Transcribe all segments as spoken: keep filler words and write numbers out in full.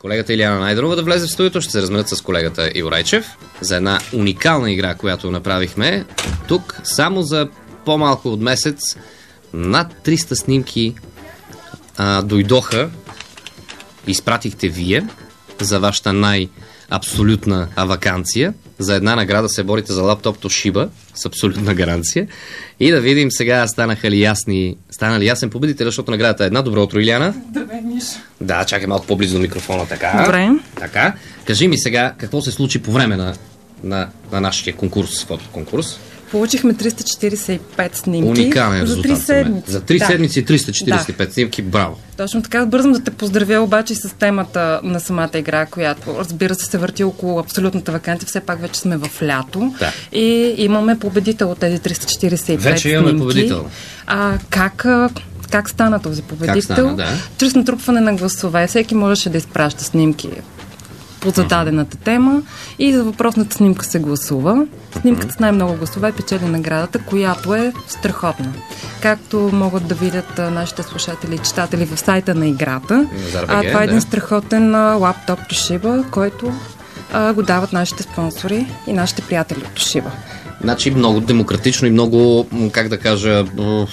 колегата Илияна Найденова да влезе в студиото. Ще се разменят с колегата Иво Райчев за една уникална игра, която направихме тук. Само за по-малко от месец над триста снимки а, дойдоха. Изпратихте вие за вашата най-абсолютна ваканция. За една награда се борите за лаптоп Toshiba с абсолютна гаранция. И да видим сега станаха ли ясни, стана ли ясен победител, защото наградата е една. Добро утро, Илияна. Здравей, Миш. Да, чакай малко по-близо до микрофона. Така. Добре. Така. Кажи ми сега какво се случи по време на, на, на нашия конкурс, фотоконкурс. Получихме триста четиридесет и пет снимки. Уникален за резултат. три седмици. За три да. седмици триста четиридесет и пет да. Снимки. Браво. Точно така. Бързам да те поздравя обаче с темата на самата игра, която, разбира се, се върти около абсолютната ваканция. Все пак вече сме в лято. Да. И имаме победител от тези триста четиридесет и пет вече снимки. имаме победител. А, как... Как стана този победител? Как стана, да. Чрез натрупване на гласове. Всеки можеше да изпраща снимки по зададената тема и за въпросната снимка се гласува. Снимката с най-много гласове печели наградата, която е страхотна. Както могат да видят а, нашите слушатели и читатели в сайта на играта, а, това е един да. страхотен а, лаптоп Toshiba, който а, го дават нашите спонсори и нашите приятели от Toshiba. Значи много демократично и много, как да кажа,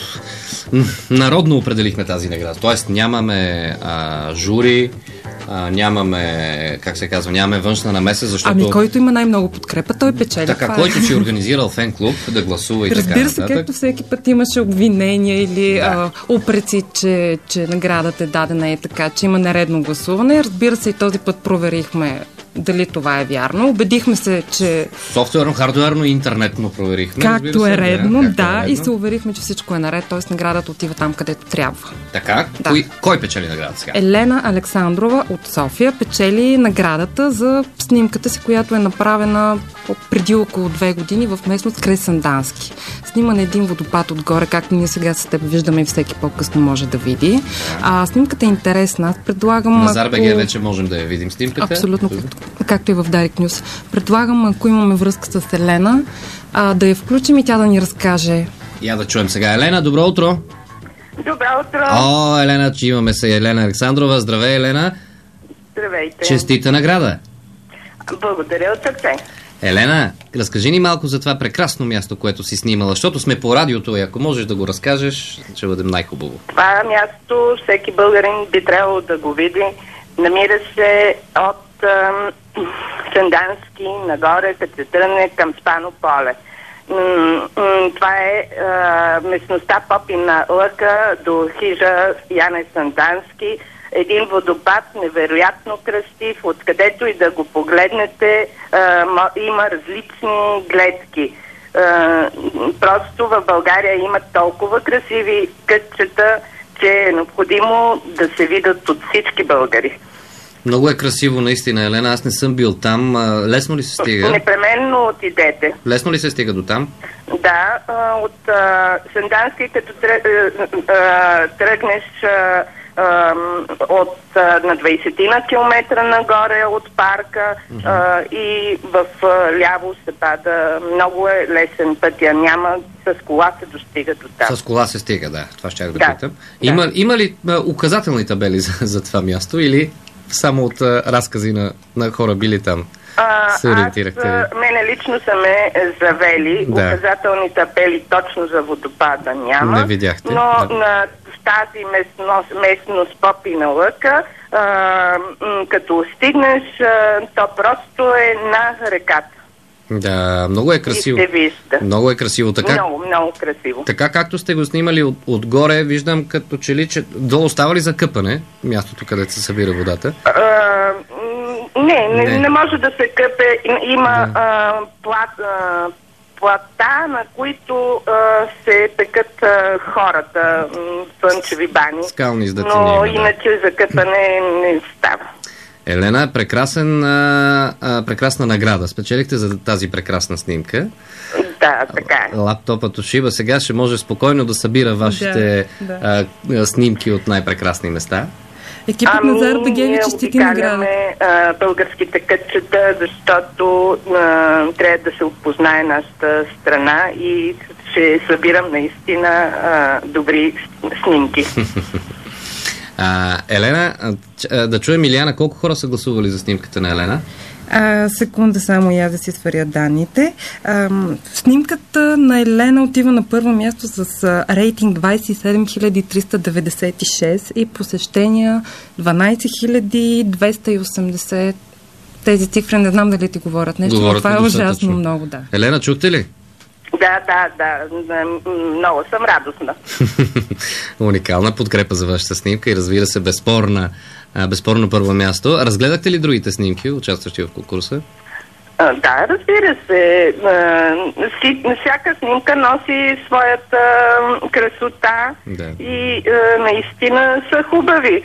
народно определихме тази награда. Тоест нямаме а, жури, а, нямаме, как се казва, нямаме външна намеса, защото... Ами който има най-много подкрепа, той печели. Така, това който е. си организирал фен-клуб да гласува и Разбира така Разбира се, както всеки път имаше обвинения или да. а, упреци, че, че наградата е дадена и така, че има нередно гласуване. Разбира се, и този път проверихме дали това е вярно. Убедихме се, че... Софтуерно, хардуерно и интернетно проверихме. Както е редно, да, да, е редно. И се уверихме, че всичко е наред, т.е. наградата отива там, където трябва. Така, да. кой, кой печели наградата сега? Елена Александрова от София печели наградата за снимката си, която е направена преди около две години в местност край Сандански. Снима на един водопад отгоре, както ние сега с теб виждаме и всеки по-късно може да види. Да. А, снимката е интересна. Аз предлагам... На Зарбеге ако... вече можем да я видим снимката. Абсолютно, както и в Direct News. Предлагам, ако имаме връзка с Елена, а, да я включим и тя да ни разкаже. Я да чуем сега. Елена, добро утро! Добро утро! О, Елена, че имаме се Елена Александрова. Здравей, Елена! Здравейте! Честита награда! Благодаря от сърце. Елена, разкажи ни малко за това прекрасно място, което си снимала, защото сме по радиото и ако можеш да го разкажеш, ще бъде най-хубаво. Това място всеки българин би трябвало да го види. Намира се от а, Сандански нагоре, като се тръгне към Спано поле. Това е а, местността Попина лъка до хижа Яне Сандански. Един водопад, невероятно красив, откъдето и да го погледнете, а, има различни гледки. А, просто в България има толкова красиви кътчета, че е необходимо да се видят от всички българи. Много е красиво, наистина, Елена. Аз не съм бил там. Лесно ли се стига? Непременно отидете. Лесно ли се стига до там? Да, от Сандански, като тръгнеш от на двайсет на километра нагоре от парка, uh-huh. а, и в а, ляво се пада. Много е лесен пътя. Няма, с кола се достига до там. С кола се стига, да. Това ще я да, да питам. Има, да. има ли а, указателни табели за, за това място или само от а, разкази на, на хора били там? А, се ориентирахте? Аз, мене лично са ме завели. Да. Указателни табели точно за водопада няма. Не видяхте. Но да. на тази местност, местност Попина лъка, а, м- като стигнеш, а, то просто е на реката. Да, много е красиво. И се вижда. Много е красиво. Така, много, много красиво. Така както сте го снимали от, отгоре, виждам като че ли, че долу става ли за къпане, мястото, където се събира водата? А, не, не, не, не може да се къпе. Има да. а, плат, а, плата, на които а, се пекат а, хората, слънчеви бани. Скални издатини. Но да. иначе за къпане не става. Елена, прекрасен, а, а, прекрасна награда. Спечелихте за тази прекрасна снимка. Да, така е. Лаптопът Toshiba сега ще може спокойно да събира вашите да, да. А, снимки от най-прекрасни места. Екипът ами, на Зарбеге ви честити награда. А, българските кътчета, защото а, трябва да се опознае нашата страна и ще събирам наистина а, добри снимки. А, Елена, а, да чуем Илияна, колко хора са гласували за снимката на Елена? А, секунда само я да си сваря данните. А, снимката на Елена отива на първо място с а, рейтинг двадесет и седем хиляди триста деветдесет и шест и посещения дванадесет хиляди двеста и осемдесет. Тези цифри не знам дали ти говорят нещо, но това е ужасно много, да. Елена, чухте ли? Да, да, да. Много съм радостна. Уникална подкрепа за вашата снимка и разбира се, безспорна, безспорно първо място. Разгледахте ли другите снимки, участващи в конкурса? А, да, разбира се. А, всяка снимка носи своята красота да. и а, наистина са хубави.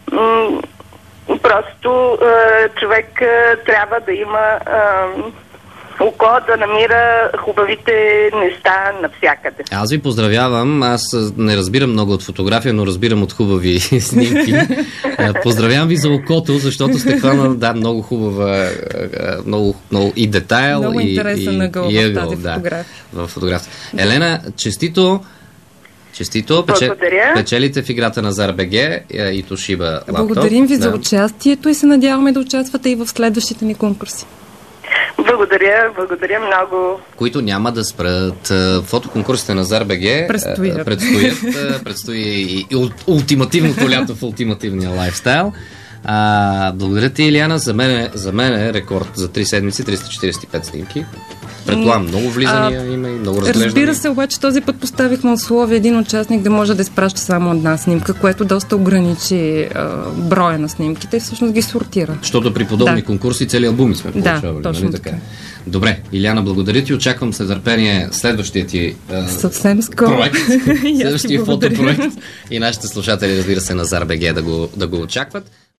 Просто а, човек а, трябва да има а, око да намира хубавите неща навсякъде. Аз ви поздравявам. Аз не разбирам много от фотография, но разбирам от хубави снимки. Поздравявам ви за окото, защото сте хвана да, много хубава, много, много и детайл, много и, интересен ъгъл и, в тази да, фотография. В фотография. Елена, честито Честито, печелите в играта на Зар.бг и Toshiba лаптоп. Благодарим ви да. за участието и се надяваме да участвате и в следващите ни конкурси. Благодаря, благодаря много. Които няма да спрат. Фотоконкурсите на Зар.бг предстоят. предстоят. Предстои и, и ултимативното лято в ултимативния лайфстайл. А, благодаря ти, Илияна. За мен, за мен е рекорд за три седмици, триста четиридесет и пет снимки. Предполагам, много влизания а, има и много разглеждания. Разбира се, обаче този път поставихме условие един участник да може да изпраща само една снимка, което доста ограничи а, броя на снимките и всъщност ги сортира. Защото при подобни да. конкурси цели албуми сме получавали. Да, точно нали така. така. Добре, Илияна, благодаря ти. Очаквам с нетърпение следващия ти а, съвсем скоро проект, следващия фотопроект и нашите слушатели, разбира се, на Зар.бг да го, да го очакват.